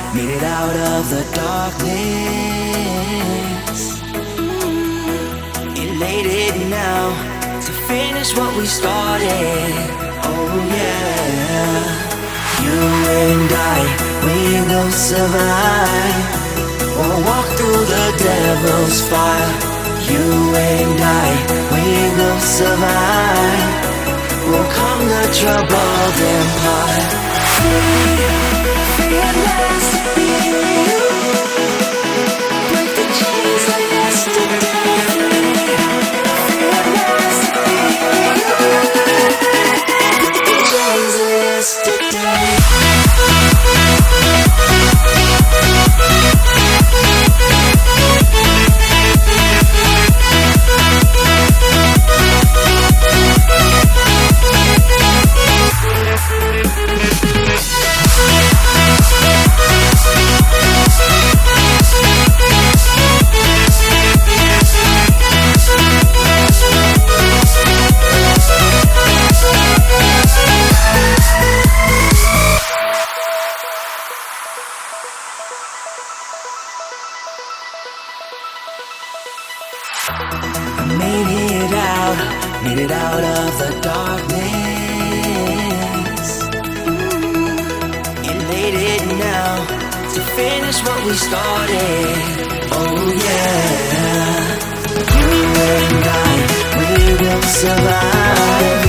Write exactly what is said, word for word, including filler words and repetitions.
made it out of the darkness. Elated now to finish what we started. Oh yeah. You and I, we will survive. We'll walk through the devil's fire. You and I, we will survive. We'll calm the troubled empire. Free, free at last. Break the chains of yesterday. Free at last. Break the chains of yesterday. I made it out, made it out of the darkness. Elated now to finish what we started. Oh yeah. You and I, we will survive.